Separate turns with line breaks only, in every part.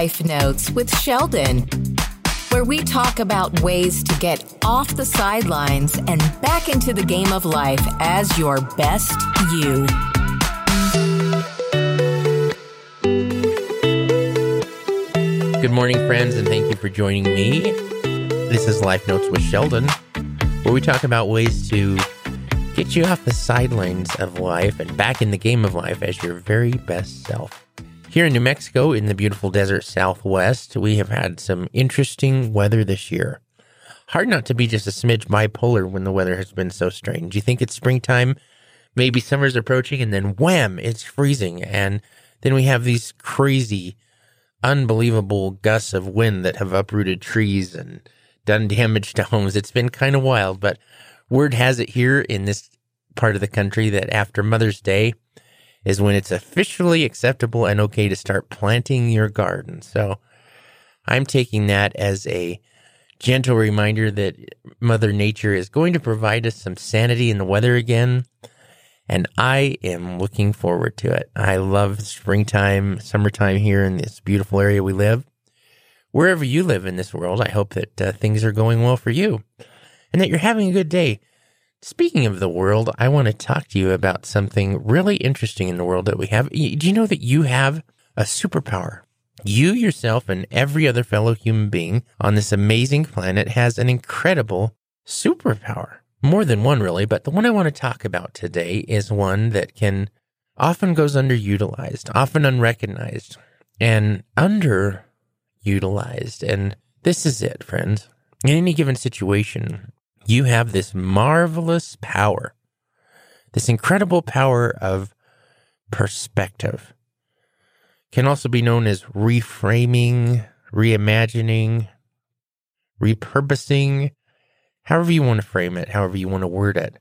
Life Notes with Sheldon, where we talk about ways to get off the sidelines and back into the game of life as your best you.
Good morning, friends, and thank you for joining me. This is Life Notes with Sheldon, where we talk about ways to get you off the sidelines of life and back in the game of life as your very best self. Here in New Mexico, in the beautiful desert Southwest, we have had some interesting weather this year. Hard not to be just a smidge bipolar when the weather has been so strange. You think it's springtime, maybe summer's approaching, and then wham, it's freezing. And then we have these crazy, unbelievable gusts of wind that have uprooted trees and done damage to homes. It's been kind of wild, but word has it here in this part of the country that after Mother's Day is when it's officially acceptable and okay to start planting your garden. So I'm taking that as a gentle reminder that Mother Nature is going to provide us some sanity in the weather again, and I am looking forward to it. I love springtime, summertime here in this beautiful area we live. Wherever you live in this world, I hope that things are going well for you and that you're having a good day. Speaking of the world, I want to talk to you about something really interesting in the world that we have. Do you know that you have a superpower? You yourself and every other fellow human being on this amazing planet has an incredible superpower. More than one, really, but the one I want to talk about today is one that often goes underutilized, often unrecognized, and underutilized. And this is it, friends. In any given situation, you have this marvelous power, this incredible power of perspective. Can also be known as reframing, reimagining, repurposing, however you want to frame it, however you want to word it.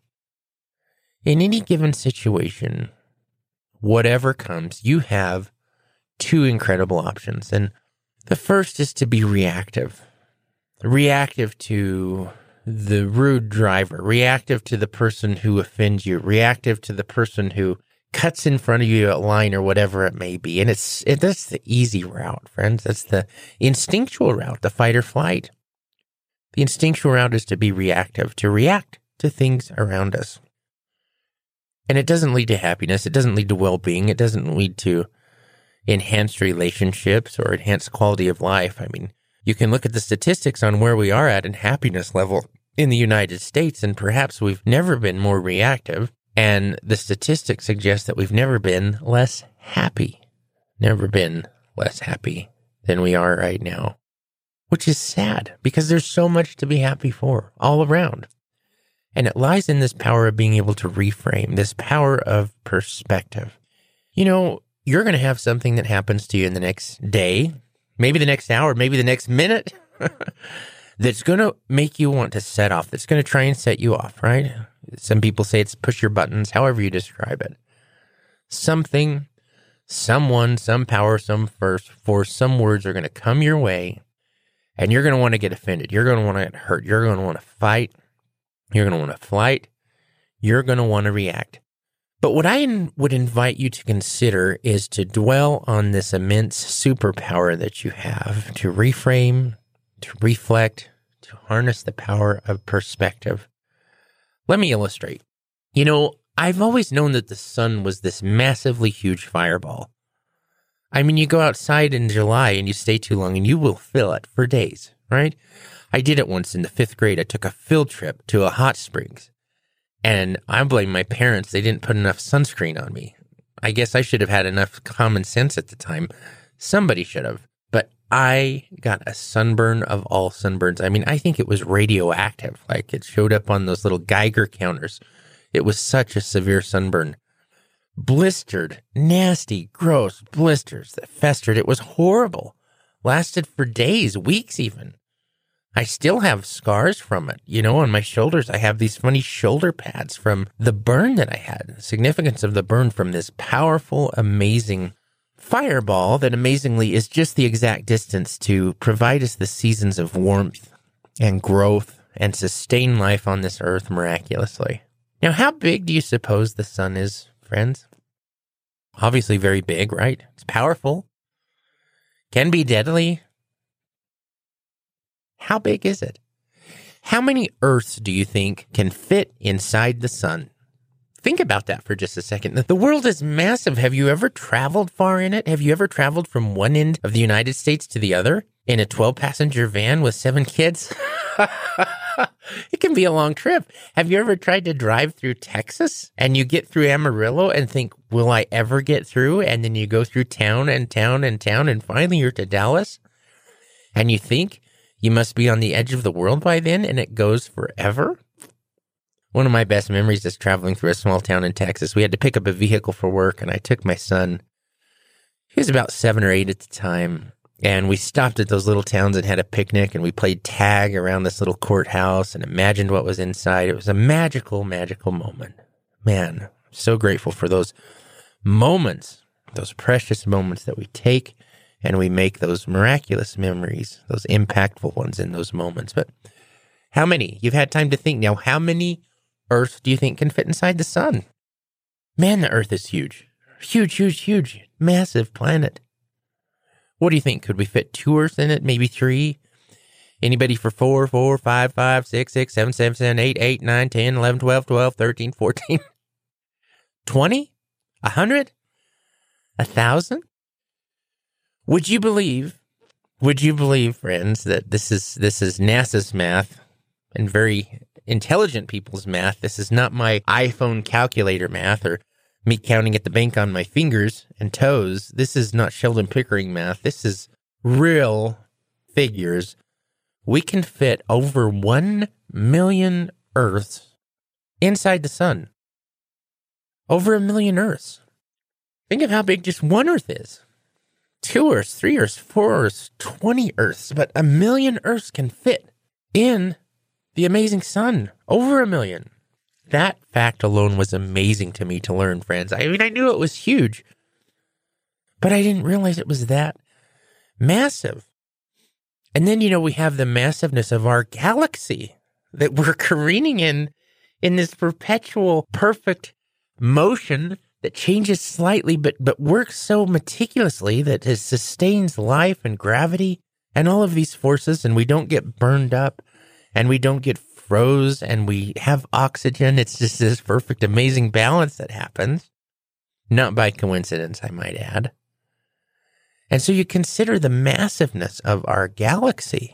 In any given situation, whatever comes, you have two incredible options. And the first is to be reactive. Reactive to the rude driver, reactive to the person who offends you, reactive to the person who cuts in front of you at line or whatever it may be. And that's the easy route, friends. That's the instinctual route, the fight or flight. The instinctual route is to be reactive, to react to things around us. And it doesn't lead to happiness. It doesn't lead to well-being. It doesn't lead to enhanced relationships or enhanced quality of life. I mean, you can look at the statistics on where we are at in happiness level in the United States, and perhaps we've never been more reactive. And the statistics suggest that we've never been less happy than we are right now, which is sad because there's so much to be happy for all around. And it lies in this power of being able to reframe, this power of perspective. You know, you're going to have something that happens to you in the next day, maybe the next hour, maybe the next minute, that's going to make you want to set off, that's going to try and set you off, right? Some people say it's push your buttons, however you describe it. Something, someone, some power, some force, some words are going to come your way, and you're going to want to get offended. You're going to want to get hurt. You're going to want to fight. You're going to want to flight. You're going to want to react. But what I would invite you to consider is to dwell on this immense superpower that you have to reframe, to reflect, to harness the power of perspective. Let me illustrate. You know, I've always known that the sun was this massively huge fireball. I mean, you go outside in July and you stay too long and you will feel it for days, right? I did it once in the 5th grade. I took a field trip to a hot springs. And I blame my parents. They didn't put enough sunscreen on me. I guess I should have had enough common sense at the time. Somebody should have. But I got a sunburn of all sunburns. I mean, I think it was radioactive. Like it showed up on those little Geiger counters. It was such a severe sunburn. Blistered, nasty, gross blisters that festered. It was horrible. Lasted for days, weeks even. I still have scars from it. You know, on my shoulders, I have these funny shoulder pads from the burn that I had. The significance of the burn from this powerful, amazing fireball that amazingly is just the exact distance to provide us the seasons of warmth and growth and sustain life on this earth miraculously. Now, how big do you suppose the sun is, friends? Obviously very big, right? It's powerful. can be deadly. How big is it? How many Earths do you think can fit inside the sun? Think about that for just a second. The world is massive. Have you ever traveled far in it? Have you ever traveled from one end of the United States to the other in a 12-passenger van with 7 kids? It can be a long trip. Have you ever tried to drive through Texas and you get through Amarillo and think, will I ever get through? And then you go through town and town and town and finally you're to Dallas and you think you must be on the edge of the world by then and it goes forever? One of my best memories is traveling through a small town in Texas. We had to pick up a vehicle for work and I took my son. He was about 7 or 8 at the time. And we stopped at those little towns and had a picnic and we played tag around this little courthouse and imagined what was inside. It was a magical, magical moment. Man, I'm so grateful for those moments, those precious moments that we take and we make those miraculous memories, those impactful ones in those moments. But how many? You've had time to think now. How many Earths do you think can fit inside the sun? Man, the Earth is huge. Huge, huge, huge. Massive planet. What do you think? Could we fit 2 Earths in it? Maybe 3? Anybody for 4, 4, 5, 5, 6, 6, 7, 7, 7, 8, 8, 9, 10, 11, 12, 12, 13, 14, 20? 100? 1,000? Would you believe, friends, that this is NASA's math and very intelligent people's math? This is not my iPhone calculator math or me counting at the bank on my fingers and toes. This is not Sheldon Pickering math. This is real figures. We can fit over 1 million Earths inside the sun. Over 1 million Earths. Think of how big just 1 Earth is. 2 Earths, 3 Earths, 4 Earths, 20 Earths. But 1 million Earths can fit in the amazing sun. Over 1 million. That fact alone was amazing to me to learn, friends. I mean, I knew it was huge, but I didn't realize it was that massive. And then, we have the massiveness of our galaxy that we're careening in this perpetual perfect motion that changes slightly, but works so meticulously that it sustains life and gravity and all of these forces, and we don't get burned up and we don't get froze and we have oxygen. It's just this perfect, amazing balance that happens. Not by coincidence, I might add. And so you consider the massiveness of our galaxy.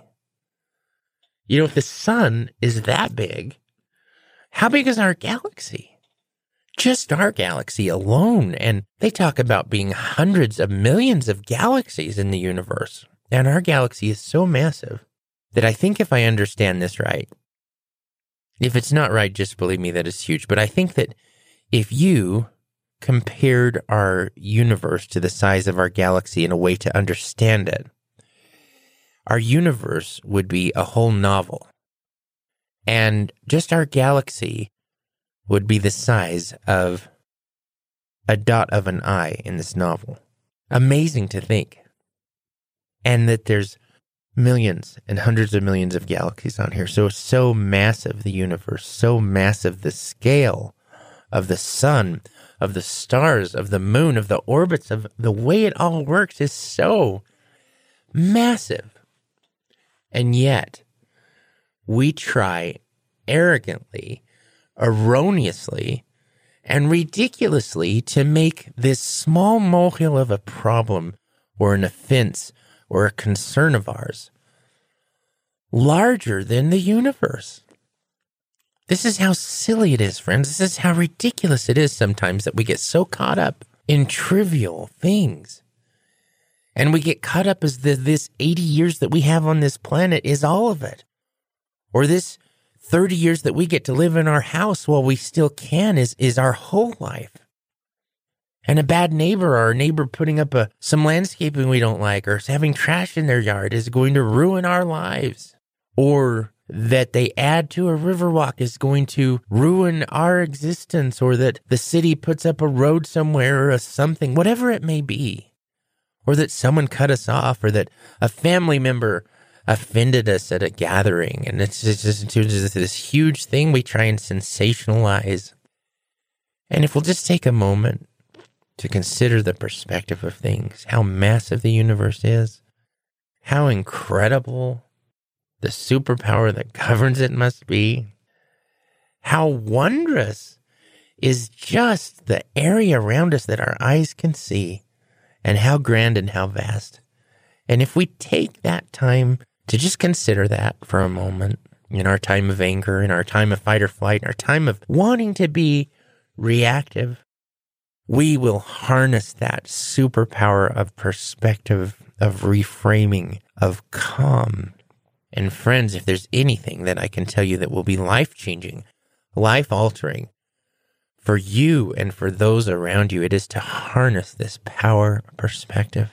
If the sun is that big, how big is our galaxy? Just our galaxy alone. And they talk about being hundreds of millions of galaxies in the universe. And our galaxy is so massive that I think if I understand this right, if it's not right, just believe me that it's huge. But I think that if you compared our universe to the size of our galaxy in a way to understand it, our universe would be a whole novel. And just our galaxy would be the size of a dot of an I in this novel. Amazing to think. And that there's millions and hundreds of millions of galaxies on here. So massive the universe, so massive the scale of the sun, of the stars, of the moon, of the orbits, of the way it all works is so massive. And yet, we try arrogantly, erroneously, and ridiculously to make this small molehill of a problem or an offense or a concern of ours larger than the universe. This is how silly it is, friends. This is how ridiculous it is sometimes that we get so caught up in trivial things. And we get caught up as this 80 years that we have on this planet is all of it. Or this 30 years that we get to live in our house while we still can is our whole life. And a bad neighbor or a neighbor putting up some landscaping we don't like or having trash in their yard is going to ruin our lives. Or that they add to a riverwalk is going to ruin our existence, or that the city puts up a road somewhere or something, whatever it may be. Or that someone cut us off, or that a family member offended us at a gathering. And it's just this huge thing we try and sensationalize. And if we'll just take a moment to consider the perspective of things, how massive the universe is, how incredible the superpower that governs it must be. How wondrous is just the area around us that our eyes can see, and how grand and how vast. And if we take that time to just consider that for a moment, in our time of anger, in our time of fight or flight, in our time of wanting to be reactive, we will harness that superpower of perspective, of reframing, of calm. And friends, if there's anything that I can tell you that will be life-changing, life-altering for you and for those around you, it is to harness this power of perspective.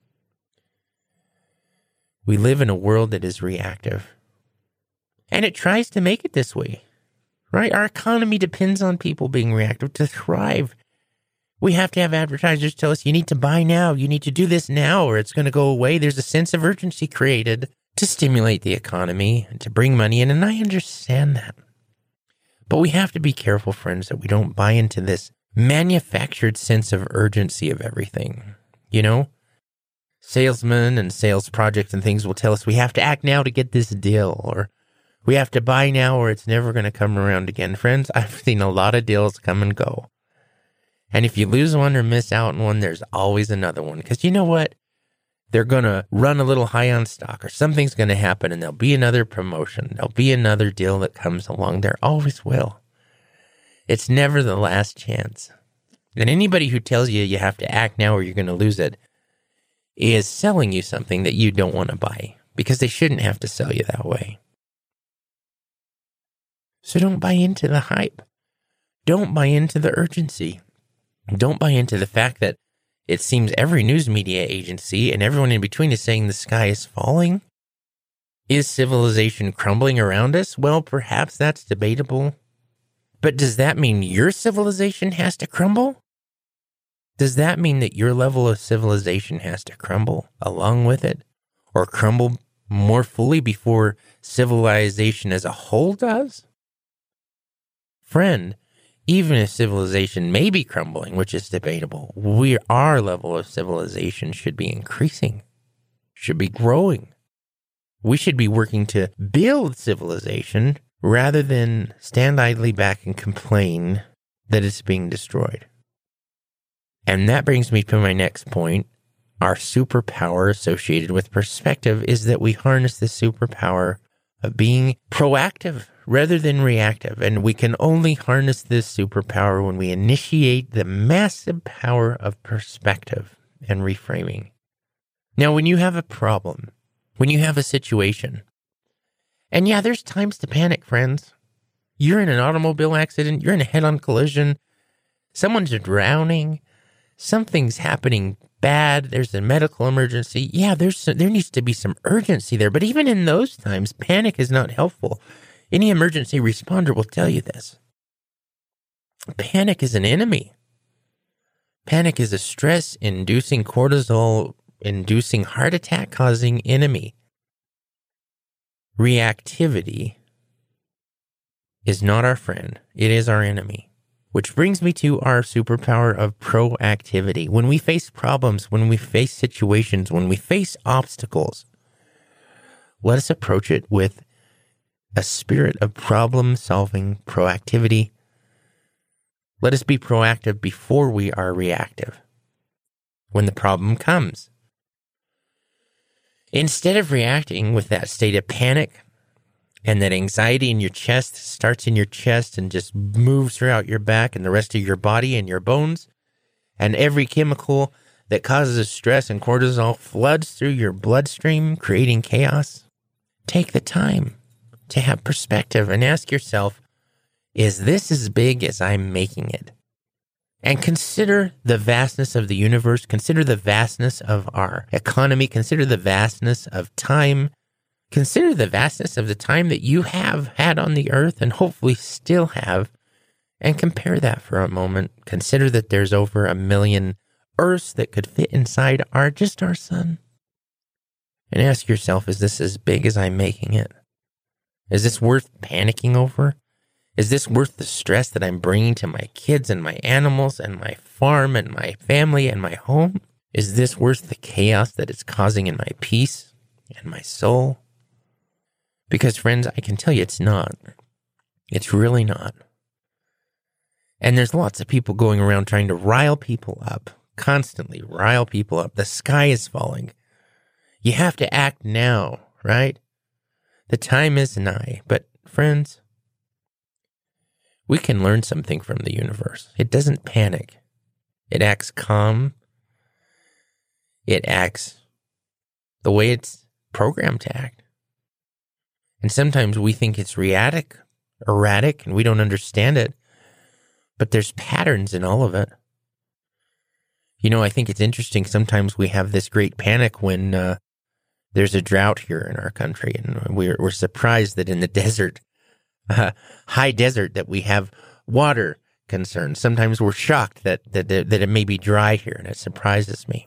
We live in a world that is reactive, and it tries to make it this way, right? Our economy depends on people being reactive to thrive. We have to have advertisers tell us, you need to buy now, you need to do this now, or it's going to go away. There's a sense of urgency created to stimulate the economy and to bring money in, and I understand that. But we have to be careful, friends, that we don't buy into this manufactured sense of urgency of everything. You know, salesmen and sales projects and things will tell us we have to act now to get this deal, or we have to buy now or it's never going to come around again. Friends, I've seen a lot of deals come and go. And if you lose one or miss out on one, there's always another one. Because you know what? They're going to run a little high on stock, or something's going to happen, and there'll be another promotion. There'll be another deal that comes along. There always will. It's never the last chance. And anybody who tells you you have to act now or you're going to lose it is selling you something that you don't want to buy, because they shouldn't have to sell you that way. So don't buy into the hype. Don't buy into the urgency. Don't buy into the fact that it seems every news media agency and everyone in between is saying the sky is falling. Is civilization crumbling around us? Well, perhaps that's debatable. But does that mean your civilization has to crumble? Does that mean that your level of civilization has to crumble along with it? Or crumble more fully before civilization as a whole does? Friend, even if civilization may be crumbling, which is debatable, our level of civilization should be increasing, should be growing. We should be working to build civilization rather than stand idly back and complain that it's being destroyed. And that brings me to my next point. Our superpower associated with perspective is that we harness the superpower of being proactive rather than reactive. And we can only harness this superpower when we initiate the massive power of perspective and reframing. Now, when you have a problem, when you have a situation, and yeah, there's times to panic, friends. You're in an automobile accident, you're in a head-on collision, someone's drowning, something's happening bad, there's a medical emergency. Yeah, there needs to be some urgency there. But even in those times, panic is not helpful. Any emergency responder will tell you this. Panic is an enemy. Panic is a stress-inducing, cortisol-inducing, heart attack-causing enemy. Reactivity is not our friend. It is our enemy. Which brings me to our superpower of proactivity. When we face problems, when we face situations, when we face obstacles, let us approach it with a spirit of problem-solving proactivity. Let us be proactive before we are reactive when the problem comes. Instead of reacting with that state of panic and that anxiety in your chest starts in your chest and just moves throughout your back and the rest of your body and your bones, and every chemical that causes stress and cortisol floods through your bloodstream, creating chaos, take the time to have perspective and ask yourself, is this as big as I'm making it? And consider the vastness of the universe. Consider the vastness of our economy. Consider the vastness of time. Consider the vastness of the time that you have had on the earth and hopefully still have, and compare that for a moment. Consider that there's over 1 million Earths that could fit inside our sun. And ask yourself, is this as big as I'm making it? Is this worth panicking over? Is this worth the stress that I'm bringing to my kids and my animals and my farm and my family and my home? Is this worth the chaos that it's causing in my peace? and my soul? Because, friends, I can tell you it's not. It's really not. And there's lots of people going around trying to rile people up, constantly rile people up. The sky is falling. You have to act now, right? The time is nigh. But, friends, we can learn something from the universe. It doesn't panic. It acts calm. It acts the way it's programmed to act. And sometimes we think it's erratic, and we don't understand it. But there's patterns in all of it. You know, I think it's interesting. Sometimes we have this great panic when there's a drought here in our country, and we're surprised that in the desert, high desert, that we have water concerns. Sometimes we're shocked that it may be dry here, and it surprises me.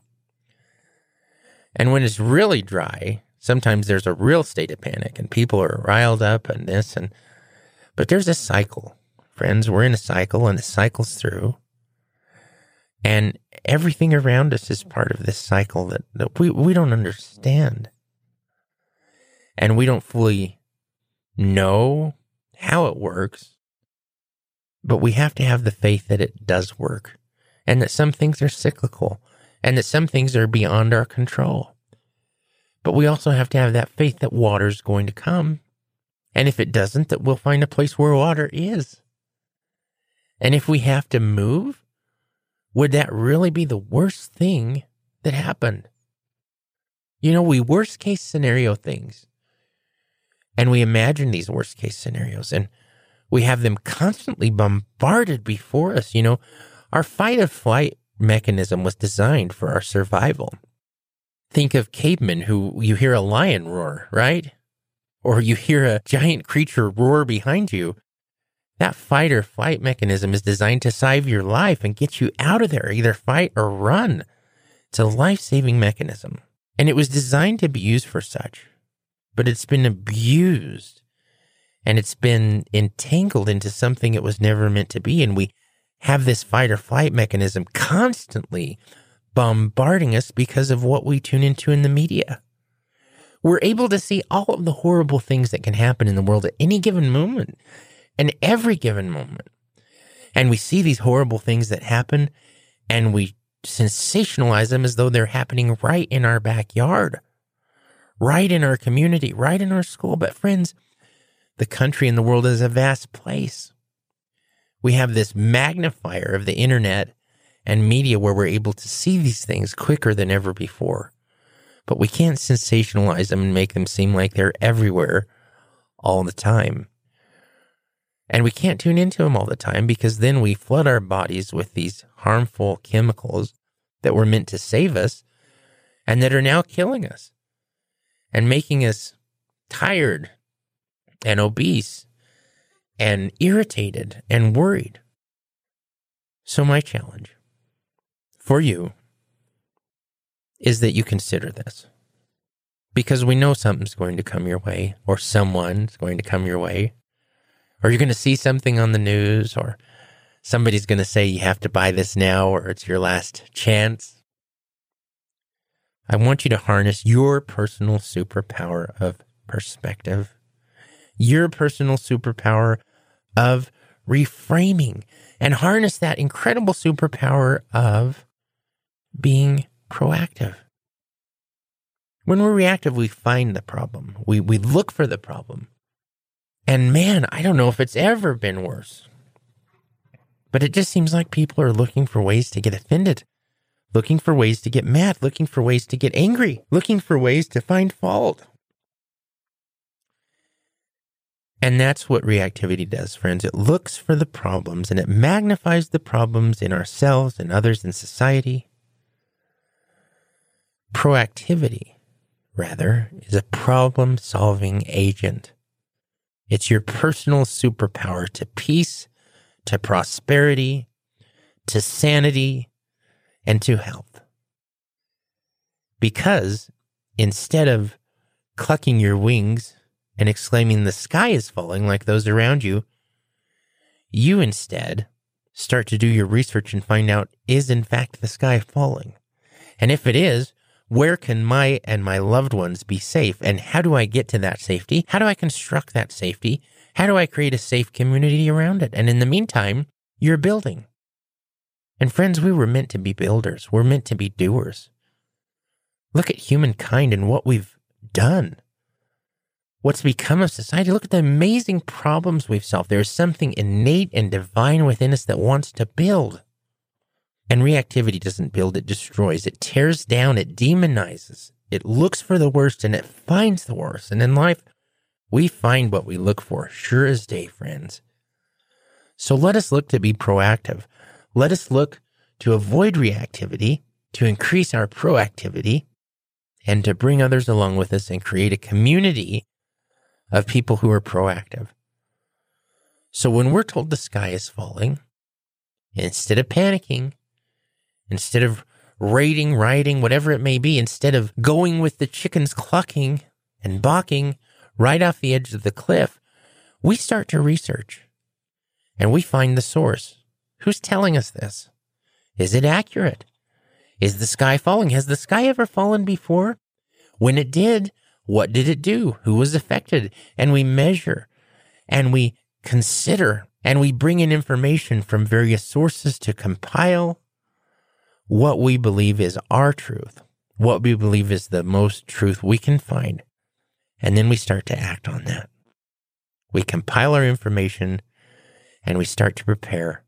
And when it's really dry, sometimes there's a real state of panic, and people are riled up and this, but there's a cycle. Friends, we're in a cycle, and the cycle's through. And everything around us is part of this cycle that we don't understand. And we don't fully know how it works. But we have to have the faith that it does work. And that some things are cyclical. And that some things are beyond our control. But we also have to have that faith that water's going to come. And if it doesn't, that we'll find a place where water is. And if we have to move, would that really be the worst thing that happened? You know, we worst case scenario things. And we imagine these worst case scenarios. And we have them constantly bombarded before us. You know, our fight or flight mechanism was designed for our survival. Think of cavemen who you hear a lion roar, right? Or you hear a giant creature roar behind you. That fight or flight mechanism is designed to save your life and get you out of there, either fight or run. It's a life-saving mechanism. And it was designed to be used for such. But it's been abused. And it's been entangled into something it was never meant to be. And we have this fight or flight mechanism constantly bombarding us because of what we tune into in the media. We're able to see all of the horrible things that can happen in the world at any given moment. And every given moment. And we see these horrible things that happen, and we sensationalize them as though they're happening right in our backyard, right in our community, right in our school. But friends, the country and the world is a vast place. We have this magnifier of the internet and media where we're able to see these things quicker than ever before. But we can't sensationalize them and make them seem like they're everywhere all the time. And we can't tune into them all the time because then we flood our bodies with these harmful chemicals that were meant to save us and that are now killing us and making us tired and obese and irritated and worried. So my challenge for you is that you consider this, because we know something's going to come your way, or someone's going to come your way. Or you're going to see something on the news, or somebody's going to say you have to buy this now, or it's your last chance. I want you to harness your personal superpower of perspective, your personal superpower of reframing, and harness that incredible superpower of being proactive. When we're reactive, we find the problem. We look for the problem. And man, I don't know if it's ever been worse. But it just seems like people are looking for ways to get offended, looking for ways to get mad, looking for ways to get angry, looking for ways to find fault. And that's what reactivity does, friends. It looks for the problems and it magnifies the problems in ourselves and others in society. Proactivity, rather, is a problem-solving agent. It's your personal superpower to peace, to prosperity, to sanity, and to health. Because instead of clucking your wings and exclaiming the sky is falling like those around you, you instead start to do your research and find out, is in fact the sky falling? And if it is, Where can my and my loved ones be safe? And how do I get to that safety? How do I construct that safety? How do I create a safe community around it? And in the meantime, you're building. And friends, we were meant to be builders. We're meant to be doers. Look at humankind and what we've done. What's become of society. Look at the amazing problems we've solved. There is something innate and divine within us that wants to build. And reactivity doesn't build, it destroys. It tears down, it demonizes. It looks for the worst and it finds the worst. And in life, we find what we look for, sure as day, friends. So let us look to be proactive. Let us look to avoid reactivity, to increase our proactivity, and to bring others along with us and create a community of people who are proactive. So when we're told the sky is falling, instead of panicking, instead of rioting, whatever it may be, instead of going with the chickens clucking and balking right off the edge of the cliff, we start to research and we find the source. Who's telling us this? Is it accurate? Is the sky falling? Has the sky ever fallen before? When it did, what did it do? Who was affected? And we measure and we consider and we bring in information from various sources to compile what we believe is our truth, what we believe is the most truth we can find. And then we start to act on that. We compile our information and we start to prepare.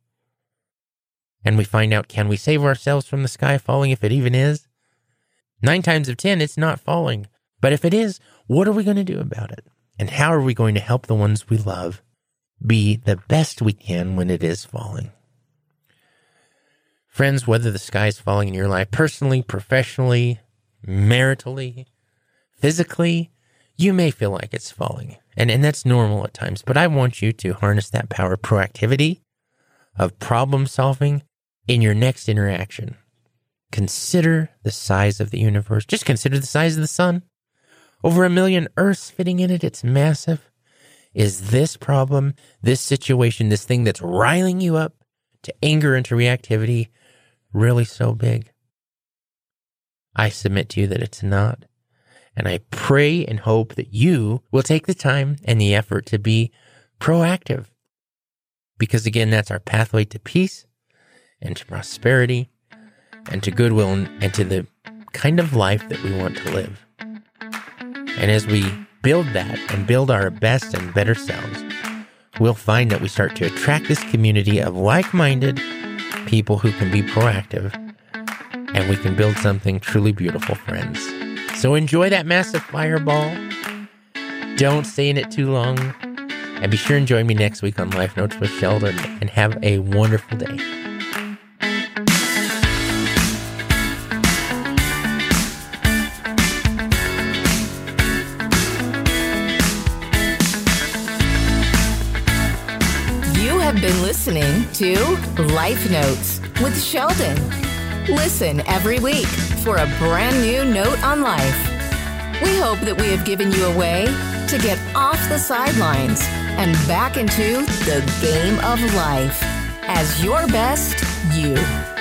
And we find out, can we save ourselves from the sky falling if it even is? 9 times out of 10, it's not falling. But if it is, what are we going to do about it? And how are we going to help the ones we love be the best we can when it is falling? Friends, whether the sky is falling in your life personally, professionally, maritally, physically, you may feel like it's falling. And that's normal at times. But I want you to harness that power of proactivity, of problem solving in your next interaction. Consider the size of the universe. Just consider the size of the sun. Over 1 million Earths fitting in it. It's massive. Is this problem, this situation, this thing that's riling you up to anger and to reactivity really so big? I submit to you that it's not. And I pray and hope that you will take the time and the effort to be proactive. Because again, that's our pathway to peace and to prosperity and to goodwill and to the kind of life that we want to live. And as we build that and build our best and better selves, we'll find that we start to attract this community of like-minded people who can be proactive, and we can build something truly beautiful, friends. So enjoy that massive fireball. Don't stay in it too long. And be sure and join me next week on Life Notes with Sheldon, and have a wonderful day.
You have been listening to Life Notes with Sheldon. Listen every week for a brand new note on life. We hope that we have given you a way to get off the sidelines and back into the game of life as your best you.